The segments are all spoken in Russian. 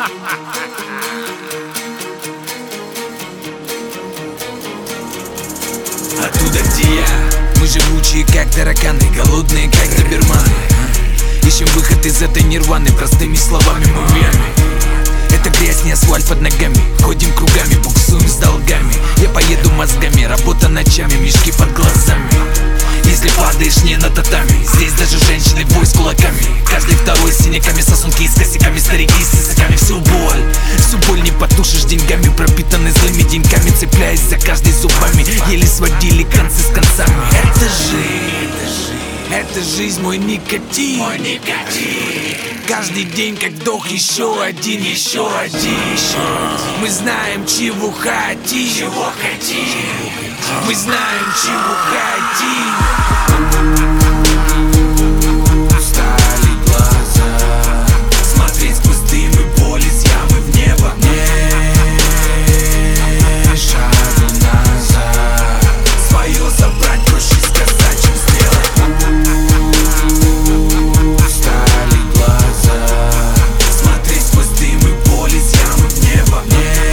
Оттуда, где я, мы живучие, как тараканы, голодные, как доберманы. Ищем выход из этой нирваны, простыми словами мы в яме. Это грязь, не асфальт под ногами. Ходим кругами, буксуем с долгами. Я поеду мозгами, работа ночами, мешки под глазами. Если падаешь не на татами, здесь даже женщины бой с кулаками. Каждый второй с синяками, сосунки с косяками, старики с языками. Всю боль не потушишь деньгами, пропитаны злыми деньками, цепляясь за каждый зубами. Еле сводили концы с концами. Это жизнь, мой никотин. Каждый день как вдох, еще один. Мы знаем, чего хотим. Мы знаем, чего хотим. Устали глаза смотреть сквозь дым и боль из ямы в небо. Не шагу назад, свое забрать проще сказать, чем сделать. Устали глаза смотреть сквозь дым и боль из ямы в небо.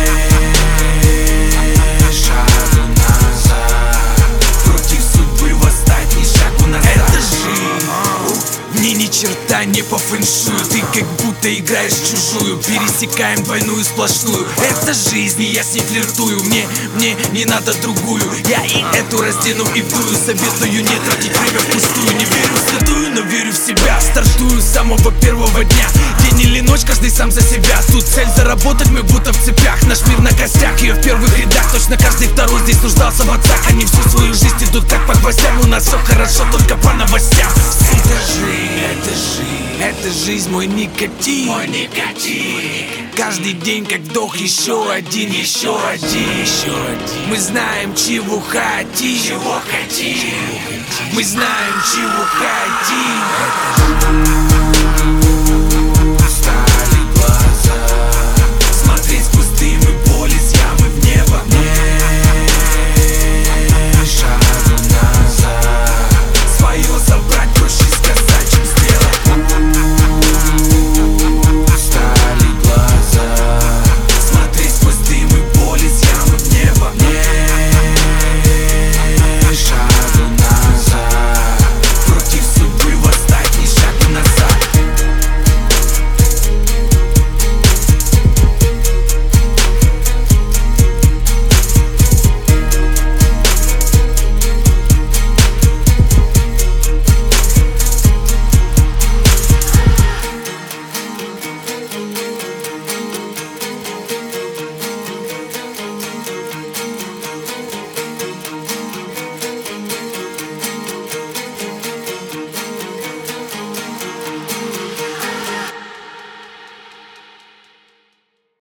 Не шагу назад, против судьбы восстать, ни шагу назад. Это жизнь, мне ни черта не по фэншую. Ты как будто играешь в чужую, пересекаем двойную сплошную. Это жизнь, и я с ней флиртую. Мне не надо другую. Я и эту раздену и вдую. Советую не тратить время впустую. Не верю в святую, но верю в себя. Стартую с самого первого дня. День или ночь, каждый сам за себя. Тут цель заработать, мы будто в цепях. Наш мир на костях, ее в первых рядах. Точно каждый второй здесь нуждался в отцах. Они всю свою жизнь идут как по гвоздям. У нас все хорошо, только по новостям. Это жизнь, мой никотин. Каждый день как вдох, еще один. Мы знаем, чего хотим. Мы знаем, чего хотим.